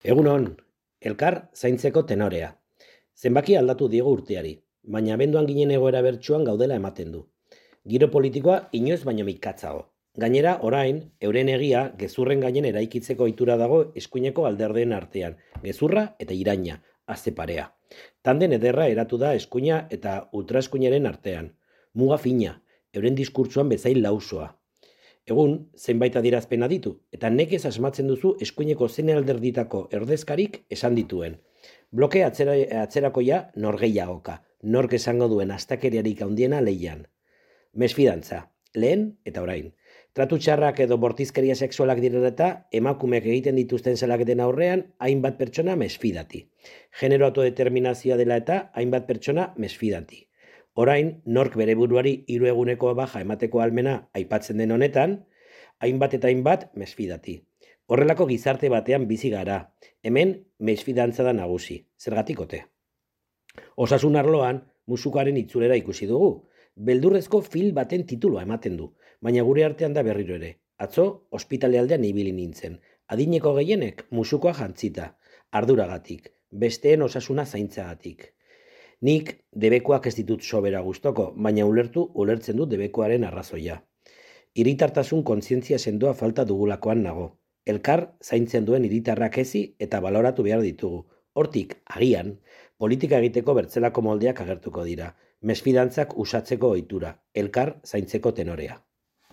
Egunon, elkar zaintzeko tenorea. Zenbaki aldatu diegu urteari, baina abenduan ginen egoera bertsuan gaudela ematen du. Giro politikoa inoiz baino mikatzago. Gainera, orain, euren egia gezurren gainen eraikitzeko ohitura dago eskuineko alderdeen artean, gezurra eta iraina, aze parea. Tanden ederra eratu da eskuina eta ultraeskuinaren artean. Muga fina, euren diskurtsoan bezain lausoa. Egun, zenbait adierazpen ditu, eta nekez asmatzen duzu eskuineko zene alderditako erdezkarik esan dituen. Bloke atzerakoia norgeiagoka, nork esango duen astakeriarik handiena leian. Mesfidantza, lehen eta orain. Tratu txarrak edo bortizkeria sexualak direla eta emakumeak egiten dituzten zelaketen aurrean hainbat pertsona mesfidati. Genero autodeterminazioa dela eta hainbat pertsona mesfidati. Orain, nork bere buruari 3 eguneko baja emateko ahalmena aipatzen den honetan, hainbat eta hainbat mesfidati. Horrelako gizarte batean bizi gara, hemen mesfidantza da nagusi, zergatik ote. Osasun arloan, musukaren itzulera ikusi dugu, beldurrezko film baten titulua ematen du, baina gure artean da berriro ere. Atzo, ospitale aldean ibili nintzen, adineko gehienek musukoa jantzita, arduragatik, besteen osasuna zaintzagatik. Nik debekoak ez ditut sobera gustoko, baina ulertzen dut debekoaren arrazoia. Hiritartasun kontzientzia sendoa falta dugulakoan nago. Elkar zaintzen duen hiritarrak ezi eta baloratu behar ditugu. Hortik, agian, politika egiteko bertzelako moldeak agertuko dira. Mesfidantzak usatzeko ohitura, elkar zaintzeko tenorea.